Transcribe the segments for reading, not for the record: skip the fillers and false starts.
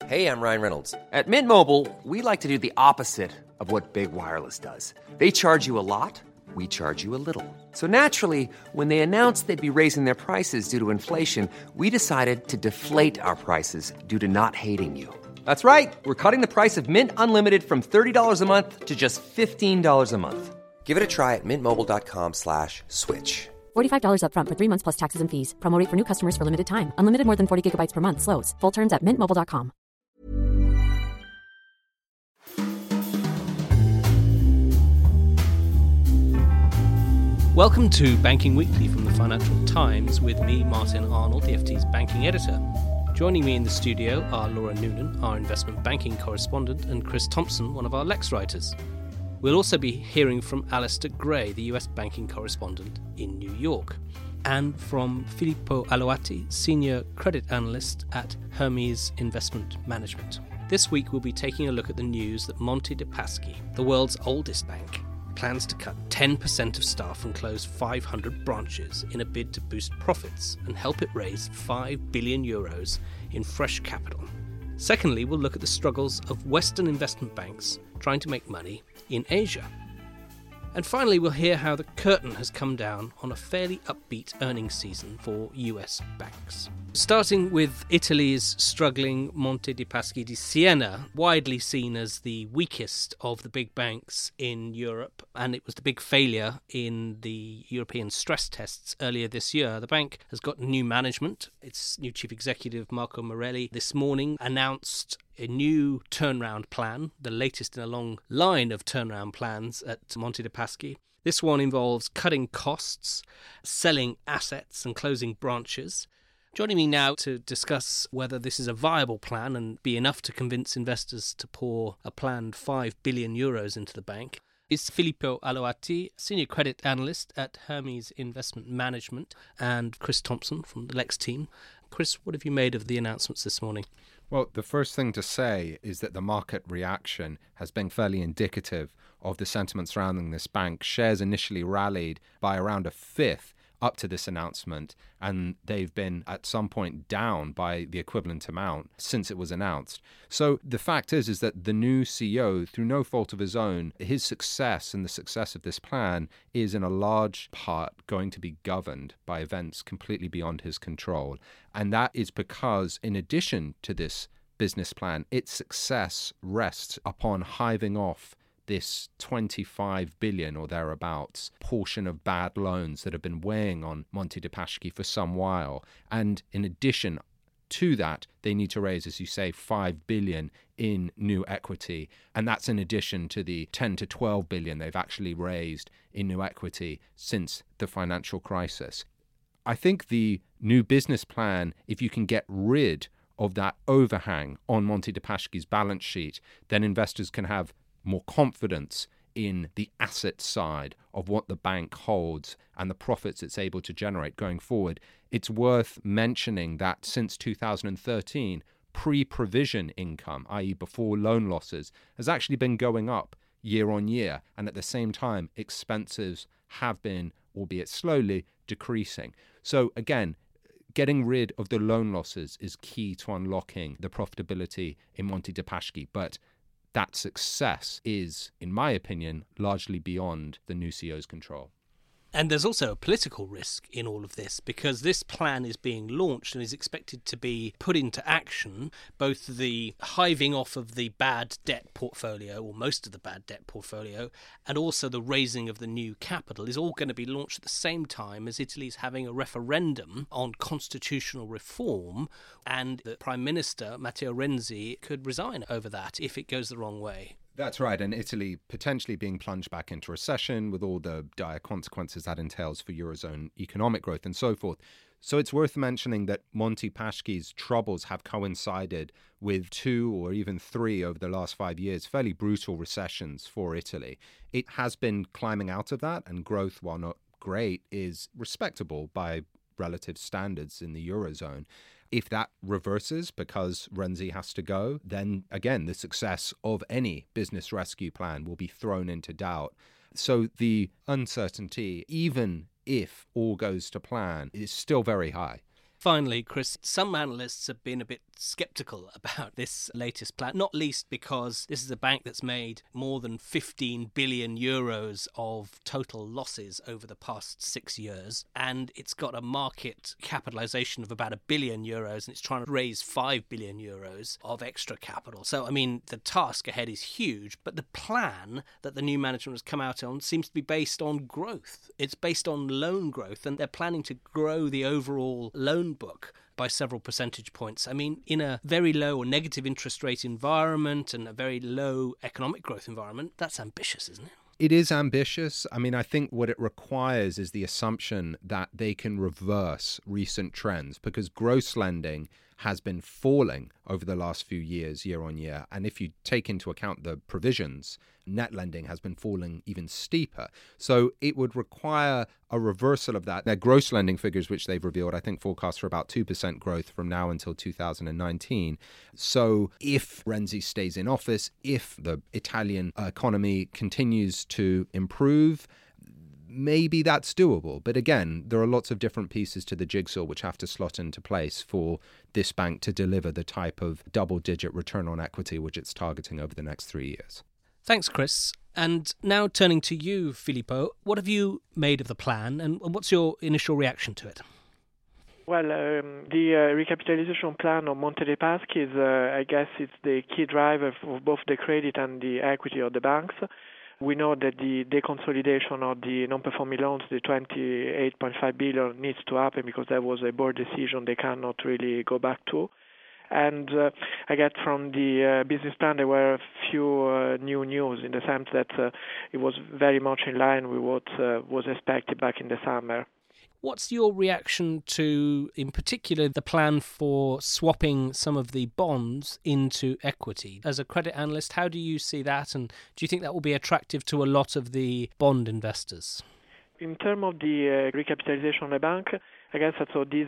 Hey, I'm Ryan Reynolds. At Mint Mobile, we like to do the opposite of what Big Wireless does. They charge you a lot, we charge you a little. So naturally, when they announced they'd be raising their prices due to inflation, we decided to deflate our prices due to not hating you. That's right. We're cutting the price of Mint Unlimited from $30 a month to just $15 a month. Give it a try at mintmobile.com/switch. $45 up front for 3 months plus taxes and fees. Promo rate for new customers for limited time. Unlimited more than 40 gigabytes per month. Slows full terms at mintmobile.com. Welcome to Banking Weekly from the Financial Times with me, Martin Arnold, the FT's banking editor. Joining me in the studio are Laura Noonan, our investment banking correspondent, and Chris Thompson, one of our Lex writers. We'll also be hearing from Alistair Gray, the US banking correspondent in New York, and from Filippo Aloati, senior credit analyst at Hermes Investment Management. This week we'll be taking a look at the news that Monte dei Paschi, the world's oldest bank, plans to cut 10% of staff and close 500 branches in a bid to boost profits and help it raise €5 billion in fresh capital. Secondly, we'll look at the struggles of Western investment banks trying to make money in Asia. And finally, we'll hear how the curtain has come down on a fairly upbeat earnings season for US banks. Starting with Italy's struggling Monte dei Paschi di Siena, widely seen as the weakest of the big banks in Europe, and it was the big failure in the European stress tests earlier this year. The bank has got new management. Its new chief executive, Marco Morelli, this morning announced a new turnaround plan, the latest in a long line of turnaround plans at Monte dei Paschi. This one involves cutting costs, selling assets and closing branches. Joining me now to discuss whether this is a viable plan and be enough to convince investors to pour a planned €5 billion into the bank is Filippo Aloati, senior credit analyst at Hermes Investment Management, and Chris Thompson from the Lex team. Chris, what have you made of the announcements this morning? Well, the first thing to say is that the market reaction has been fairly indicative of the sentiment surrounding this bank. Shares initially rallied by around a fifth up to this announcement, and they've been at some point down by the equivalent amount since it was announced. So the fact is that the new CEO, through no fault of his own, his success and the success of this plan is in a large part going to be governed by events completely beyond his control. And that is because, in addition to this business plan, its success rests upon hiving off this 25 billion or thereabouts portion of bad loans that have been weighing on Monte dei Paschi for some while. And in addition to that, they need to raise, as you say, 5 billion in new equity. And that's in addition to the 10 to 12 billion they've actually raised in new equity since the financial crisis. I think the new business plan, if you can get rid of that overhang on Monte dei Paschi's balance sheet, then investors can have more confidence in the asset side of what the bank holds and the profits it's able to generate going forward. It's worth mentioning that since 2013, pre-provision income, i.e. before loan losses, has actually been going up year on year. And at the same time, expenses have been, albeit slowly, decreasing. So again, getting rid of the loan losses is key to unlocking the profitability in Monte dei Paschi. But that success is, in my opinion, largely beyond the new CEO's control. And there's also a political risk in all of this, because this plan is being launched and is expected to be put into action. Both the hiving off of the bad debt portfolio, or most of the bad debt portfolio, and also the raising of the new capital is all going to be launched at the same time as Italy's having a referendum on constitutional reform, and the Prime Minister, Matteo Renzi, could resign over that if it goes the wrong way. That's right, and Italy potentially being plunged back into recession with all the dire consequences that entails for Eurozone economic growth and so forth. So it's worth mentioning that Monte Paschi's troubles have coincided with 2 or even 3 over the last 5 years, fairly brutal recessions for Italy. It has been climbing out of that, and growth, while not great, is respectable by relative standards in the Eurozone. If that reverses because Renzi has to go, then again, the success of any business rescue plan will be thrown into doubt. So the uncertainty, even if all goes to plan, is still very high. Finally, Chris, some analysts have been a bit sceptical about this latest plan, not least because this is a bank that's made more than 15 billion euros of total losses over the past 6 years, and it's got a market capitalization of about €1 billion, and it's trying to raise €5 billion of extra capital. So, I mean, the task ahead is huge, but the plan that the new management has come out on seems to be based on growth. It's based on loan growth, and they're planning to grow the overall loan book by several percentage points. I mean, in a very low or negative interest rate environment and a very low economic growth environment, that's ambitious, isn't it? It is ambitious. I mean, I think what it requires is the assumption that they can reverse recent trends, because gross lending has been falling over the last few years, year on year. And if you take into account the provisions, net lending has been falling even steeper. So it would require a reversal of that. Their gross lending figures, which they've revealed, I think forecast for about 2% growth from now until 2019. So if Renzi stays in office, if the Italian economy continues to improve, maybe that's doable. But again, there are lots of different pieces to the jigsaw which have to slot into place for this bank to deliver the type of double-digit return on equity which it's targeting over the next 3 years. Thanks, Chris. And now turning to you, Filippo, what have you made of the plan and what's your initial reaction to it? Well, the recapitalization plan of Monte dei Paschi is, I guess, it's the key driver for both the credit and the equity of the banks. We know that the deconsolidation of the non-performing loans, the 28.5 billion, needs to happen because that was a board decision they cannot really go back to. And I get from the business plan there were a few new news in the sense that it was very much in line with what was expected back in the summer. What's your reaction to, in particular, the plan for swapping some of the bonds into equity? As a credit analyst, how do you see that, and do you think that will be attractive to a lot of the bond investors? In terms of the recapitalization of the bank, I guess that this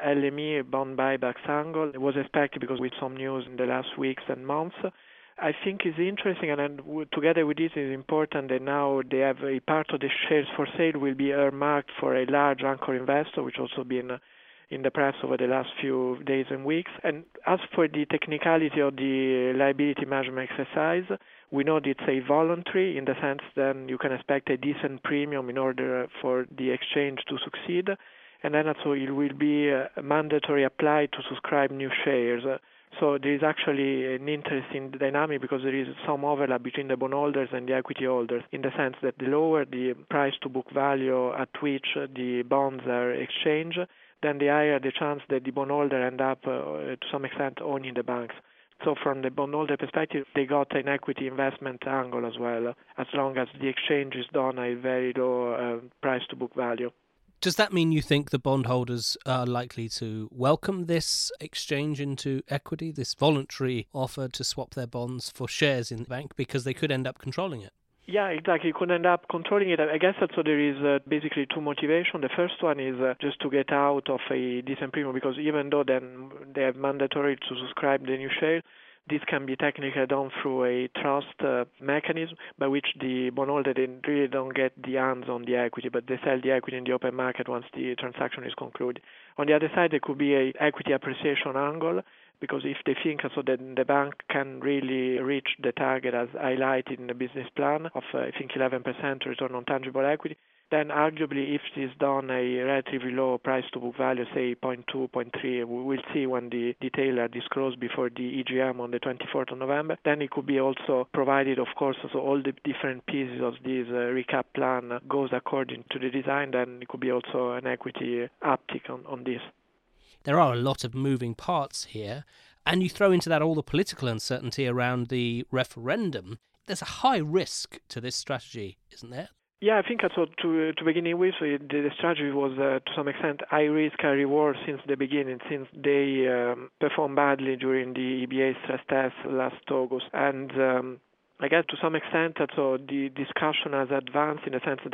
LME bond buybacks angle was expected because with some news in the last weeks and months. I think it's interesting, and then together with this, it's important that now they have a part of the shares for sale will be earmarked for a large anchor investor, which also been in the press over the last few days and weeks. And as for the technicality of the liability management exercise, we know that it's a voluntary in the sense that you can expect a decent premium in order for the exchange to succeed. And then also it will be mandatory applied to subscribe new shares. So there is actually an interesting dynamic because there is some overlap between the bondholders and the equity holders in the sense that the lower the price to book value at which the bonds are exchanged, then the higher the chance that the bondholder end up to some extent owning the banks. So from the bondholder perspective, they got an equity investment angle as well, as long as the exchange is done at a very low price to book value. Does that mean you think the bondholders are likely to welcome this exchange into equity, this voluntary offer to swap their bonds for shares in the bank, because they could end up controlling it? Yeah, exactly. You could end up controlling it. I guess also there is basically two motivations. The first one is just to get out of a decent premium, because even though then they are mandatory to subscribe the new share, this can be technically done through a trust mechanism by which the bondholder really don't get the hands on the equity, but they sell the equity in the open market once the transaction is concluded. On the other side, there could be a equity appreciation angle, because if they think so that the bank can really reach the target as highlighted in the business plan of, I think, 11% return on tangible equity, then arguably if it is done a relatively low price to book value, say 0.2, 0.3, we will see when the details are disclosed before the EGM on the 24th of November, then it could be also provided, of course, so all the different pieces of this recap plan goes according to the design, then it could be also an equity uptick on this. There are a lot of moving parts here, and you throw into that all the political uncertainty around the referendum. There's a high risk to this strategy, isn't there? Yeah, I think also to begin with, the strategy was to some extent high risk, high reward since the beginning, since they performed badly during the EBA stress test last August. And I guess to some extent, so the discussion has advanced in the sense that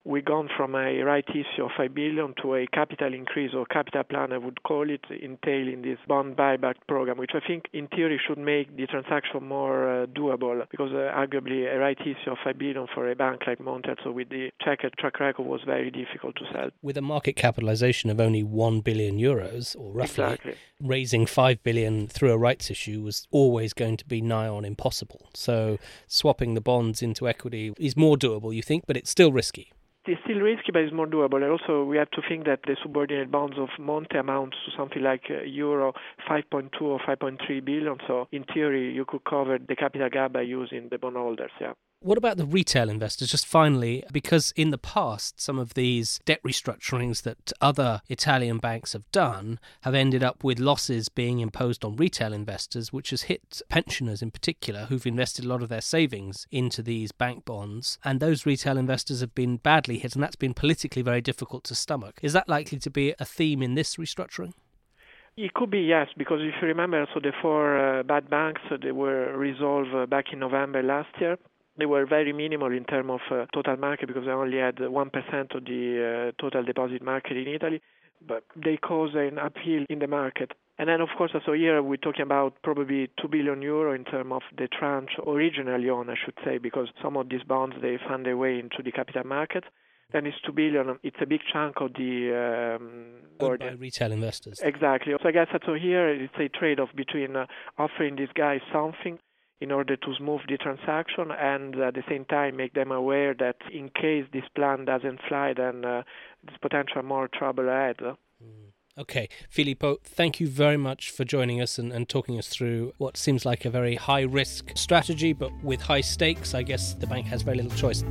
we've gone from a right issue of 5 billion to a capital increase or capital plan, I would call it, entailing this bond buyback program, which I think in theory should make the transaction more doable, because arguably a right issue of 5 billion for a bank like Monte, so with the checkered track record, was very difficult to sell. With a market capitalisation of only 1 billion euros, or roughly, exactly. Raising 5 billion through a rights issue was always going to be nigh on impossible. So swapping the bonds into equity is more doable, you think, but it's still risky. It's still risky, but it's more doable. And also, we have to think that the subordinate bonds of Monte amounts to something like euro 5.2 or 5.3 billion. So, in theory, you could cover the capital gap by using the bondholders, yeah. What about the retail investors? Just finally, because in the past, some of these debt restructurings that other Italian banks have done have ended up with losses being imposed on retail investors, which has hit pensioners in particular, who've invested a lot of their savings into these bank bonds. And those retail investors have been badly hit, and that's been politically very difficult to stomach. Is that likely to be a theme in this restructuring? It could be, yes, because if you remember, so the four bad banks, they were resolved back in November last year. They were very minimal in terms of total market, because they only had 1% of the total deposit market in Italy, but they caused an upheaval in the market. And then, of course, also here we're talking about probably 2 billion euro in terms of the tranche originally owned, I should say, because some of these bonds, they found their way into the capital market. Then it's 2 billion. It's a big chunk of the owned by retail investors. Exactly. So I guess that so here it's a trade-off between offering these guys something in order to smooth the transaction, and at the same time make them aware that in case this plan doesn't fly, then there's potential more trouble ahead. Okay, Filippo, thank you very much for joining us and talking us through what seems like a very high-risk strategy, but with high stakes. I guess the bank has very little choice.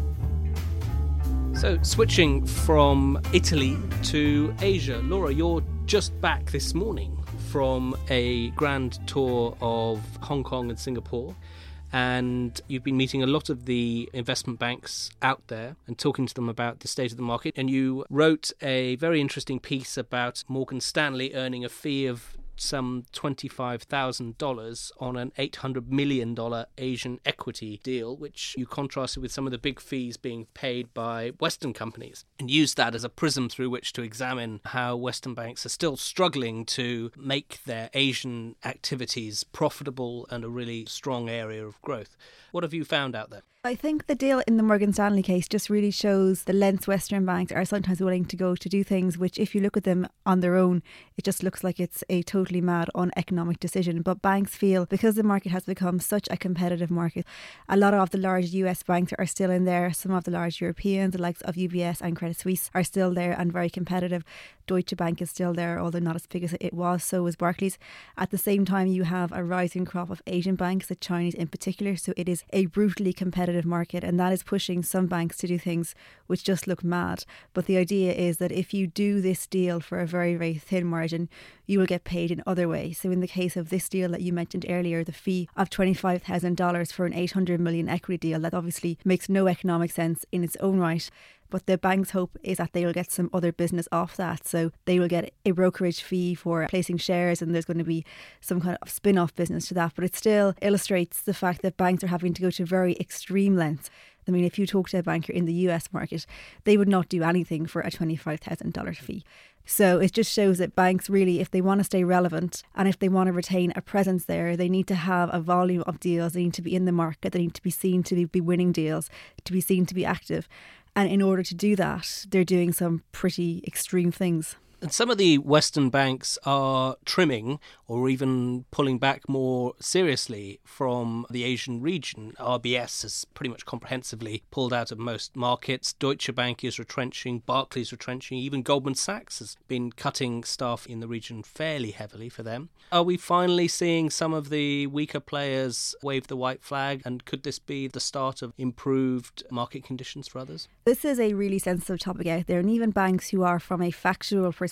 So, switching from Italy to Asia. Laura, you're just back this morning from a grand tour of Hong Kong and Singapore, and you've been meeting a lot of the investment banks out there and talking to them about the state of the market, and you wrote a very interesting piece about Morgan Stanley earning a fee of some $25,000 on an $800 million Asian equity deal, which you contrasted with some of the big fees being paid by Western companies, and used that as a prism through which to examine how Western banks are still struggling to make their Asian activities profitable and a really strong area of growth. What have you found out there? I think the deal in the Morgan Stanley case just really shows the lengths Western banks are sometimes willing to go to do things which, if you look at them on their own, it just looks like it's a totally mad, uneconomic decision. But banks feel, because the market has become such a competitive market, a lot of the large US banks are still in there. Some of the large Europeans, the likes of UBS and Credit Suisse, are still there and very competitive. Deutsche Bank is still there, although not as big as it was. So is Barclays. At the same time, you have a rising crop of Asian banks, the Chinese in particular. So it is a brutally competitive market, and that is pushing some banks to do things which just look mad. But the idea is that if you do this deal for a very, very thin margin, you will get paid in other ways. So in the case of this deal that you mentioned earlier, the fee of $25,000 for an 800 million equity deal, that obviously makes no economic sense in its own right. But the bank's hope is that they will get some other business off that. So they will get a brokerage fee for placing shares, and there's going to be some kind of spin-off business to that. But it still illustrates the fact that banks are having to go to very extreme lengths. I mean, if you talk to a banker in the US market, they would not do anything for a $25,000 fee. So it just shows that banks really, if they want to stay relevant and if they want to retain a presence there, they need to have a volume of deals. They need to be in the market. They need to be seen to be winning deals, to be seen to be active. And in order to do that, they're doing some pretty extreme things. And some of the Western banks are trimming or even pulling back more seriously from the Asian region. RBS has pretty much comprehensively pulled out of most markets. Deutsche Bank is retrenching, Barclays retrenching, even Goldman Sachs has been cutting staff in the region fairly heavily for them. Are we finally seeing some of the weaker players wave the white flag, and could this be the start of improved market conditions for others? This is a really sensitive topic out there, and even banks who are, from a factual perspective,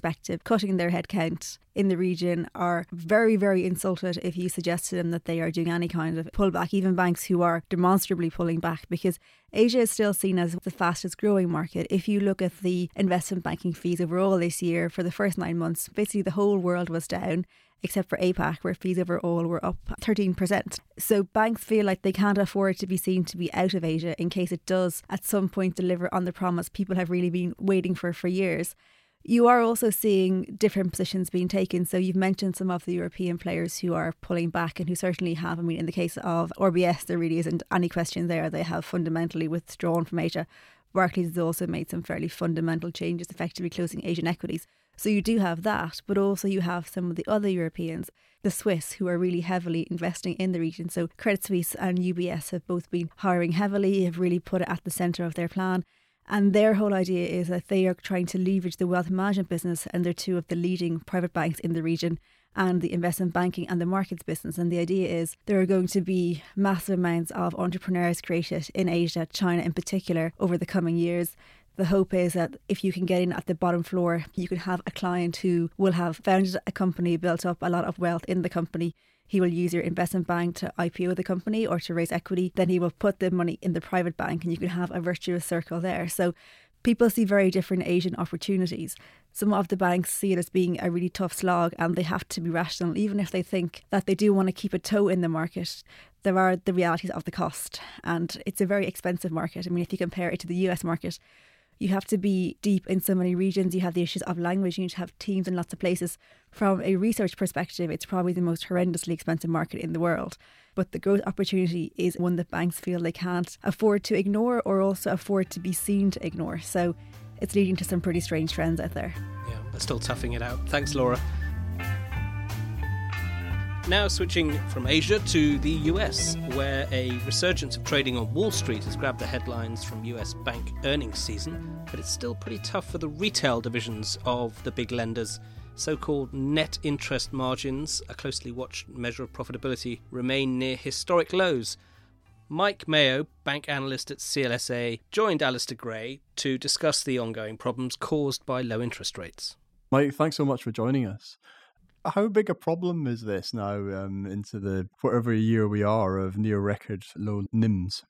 perspective, cutting their headcount in the region, are very, very insulted if you suggest to them that they are doing any kind of pullback, even banks who are demonstrably pulling back, because Asia is still seen as the fastest growing market. If you look at the investment banking fees overall this year, for the first 9 months, basically the whole world was down, except for APAC, where fees overall were up 13%. So banks feel like they can't afford to be seen to be out of Asia in case it does at some point deliver on the promise people have really been waiting for years. You are also seeing different positions being taken. So you've mentioned some of the European players who are pulling back and who certainly have. I mean, in the case of RBS, there really isn't any question there. They have fundamentally withdrawn from Asia. Barclays has also made some fairly fundamental changes, effectively closing Asian equities. So you do have that, but also you have some of the other Europeans, the Swiss, who are really heavily investing in the region. So Credit Suisse and UBS have both been hiring heavily, have really put it at the centre of their plan. And their whole idea is that they are trying to leverage the wealth management business, and they're two of the leading private banks in the region, and the investment banking and the markets business. And the idea is there are going to be massive amounts of entrepreneurs created in Asia, China in particular, over the coming years. The hope is that if you can get in at the bottom floor, you can have a client who will have founded a company, built up a lot of wealth in the company. He will use your investment bank to IPO the company or to raise equity. Then he will put the money in the private bank, and you can have a virtuous circle there. So people see very different Asian opportunities. Some of the banks see it as being a really tough slog, and they have to be rational, even if they think that they do want to keep a toe in the market. There are the realities of the cost, and it's a very expensive market. I mean, if you compare it to the US market, you have to be deep in so many regions. You have the issues of language. You need to have teams in lots of places. From a research perspective, it's probably the most horrendously expensive market in the world. But the growth opportunity is one that banks feel they can't afford to ignore, or also afford to be seen to ignore. So it's leading to some pretty strange trends out there. Yeah, but still toughing it out. Thanks, Laura. Now switching from Asia to the US, where a resurgence of trading on Wall Street has grabbed the headlines from US bank earnings season, but it's still pretty tough for the retail divisions of the big lenders. So-called net interest margins, a closely watched measure of profitability, remain near historic lows. Mike Mayo, bank analyst at CLSA, joined Alistair Gray to discuss the ongoing problems caused by low interest rates. Mike, thanks so much for joining us. How big a problem is this now into the whatever year we are of near record low NIMs?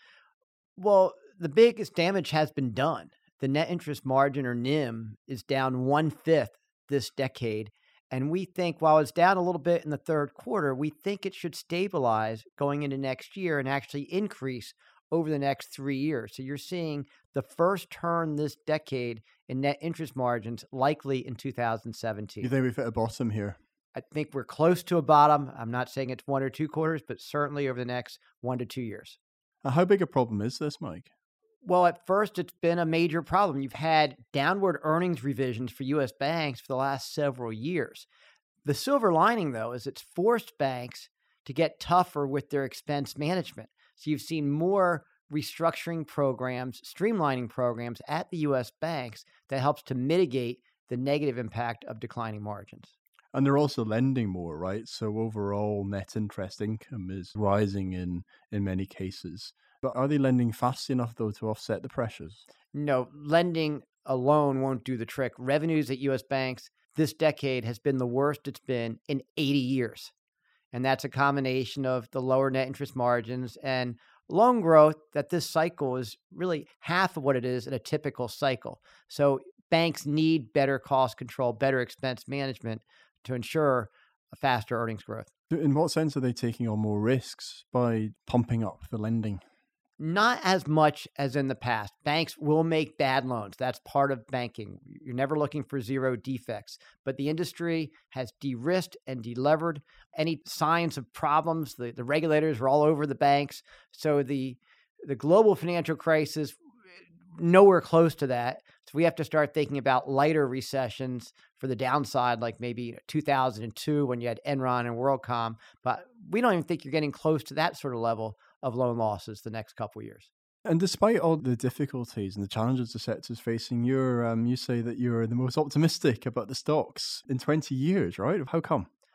Well, the biggest damage has been done. The net interest margin, or NIM, is down 1/5 this decade. And we think while it's down a little bit in the third quarter, we think it should stabilize going into next year and actually increase over the next 3 years. So you're seeing the first turn this decade in net interest margins likely in 2017. You think we've hit a bottom here? I think we're close to a bottom. I'm not saying it's 1 or 2 quarters, but certainly over the next 1 to 2 years. How big a problem is this, Mike? Well, at first, it's been a major problem. You've had downward earnings revisions for U.S. banks for the last several years. The silver lining, though, is it's forced banks to get tougher with their expense management. So you've seen more restructuring programs, streamlining programs at the U.S. banks that helps to mitigate the negative impact of declining margins. And they're also lending more, right? So overall net interest income is rising in many cases. But are they lending fast enough, though, to offset the pressures? No, lending alone won't do the trick. Revenues at U.S. banks this decade has been the worst it's been in 80 years. And that's a combination of the lower net interest margins and loan growth that this cycle is really half of what it is in a typical cycle. So banks need better cost control, better expense management to ensure a faster earnings growth. In what sense are they taking on more risks by pumping up the lending? Not as much as in the past. Banks will make bad loans. That's part of banking. You're never looking for zero defects. But the industry has de-risked and delevered. Any signs of problems, the regulators are all over the banks. So the global financial crisis, nowhere close to that. So we have to start thinking about lighter recessions for the downside, like maybe 2002 when you had Enron and WorldCom. But we don't even think you're getting close to that sort of level of loan losses the next couple of years. And despite all the difficulties and the challenges the sector's facing, you say that you're the most optimistic about the stocks in 20 years, right? How come?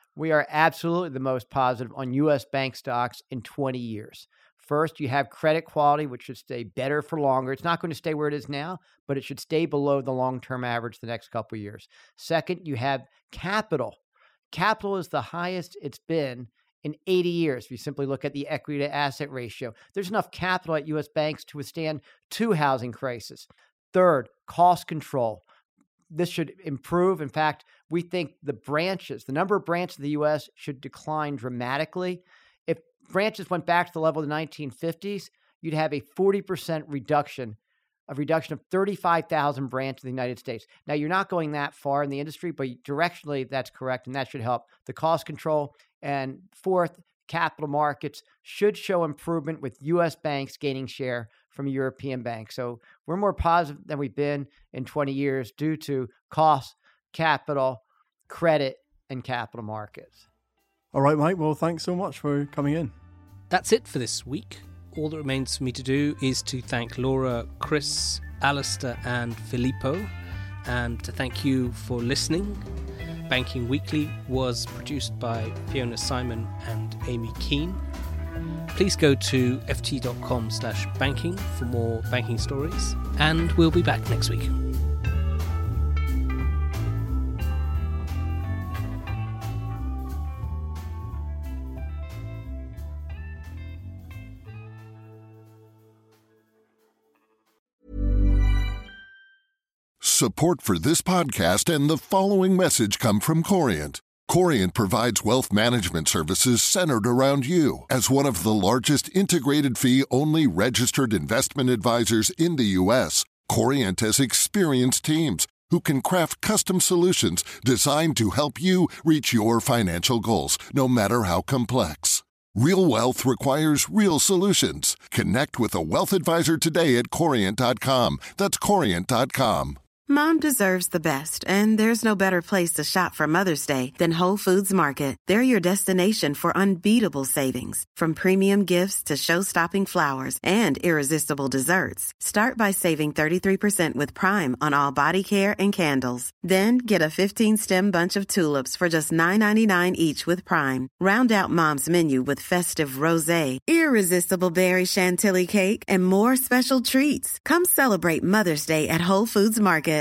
We are absolutely the most positive on U.S. bank stocks in 20 years. First, you have credit quality, which should stay better for longer. It's not going to stay where it is now, but it should stay below the long-term average the next couple of years. Second, you have capital. Capital is the highest it's been in 80 years. If you simply look at the equity to asset ratio, there's enough capital at U.S. banks to withstand 2 housing crises. Third, cost control. This should improve. In fact, we think the number of branches in the U.S. should decline dramatically. If branches went back to the level of the 1950s, you'd have a 40% reduction of 35,000 branches in the United States. Now, you're not going that far in the industry, but directionally, that's correct, and that should help the cost control. And fourth, capital markets should show improvement with U.S. banks gaining share from European banks. So we're more positive than we've been in 20 years due to cost, capital, credit, and capital markets. All right, Mike. Well, thanks so much for coming in. That's it for this week. All that remains for me to do is to thank Laura, Chris, Alistair, and Filippo, and to thank you for listening. Banking Weekly was produced by Fiona Simon and Amy Keane. Please go to ft.com/banking for more banking stories, and we'll be back next week. Support for this podcast and the following message come from Corient. Corient provides wealth management services centered around you. As one of the largest integrated fee-only registered investment advisors in the U.S., Corient has experienced teams who can craft custom solutions designed to help you reach your financial goals, no matter how complex. Real wealth requires real solutions. Connect with a wealth advisor today at Corient.com. That's Corient.com. Mom deserves the best, and there's no better place to shop for Mother's Day than Whole Foods Market. They're your destination for unbeatable savings, from premium gifts to show-stopping flowers and irresistible desserts. Start by saving 33% with Prime on all body care and candles. Then get a 15-stem bunch of tulips for just $9.99 each with Prime. Round out Mom's menu with festive rosé, irresistible berry chantilly cake, and more special treats. Come celebrate Mother's Day at Whole Foods Market.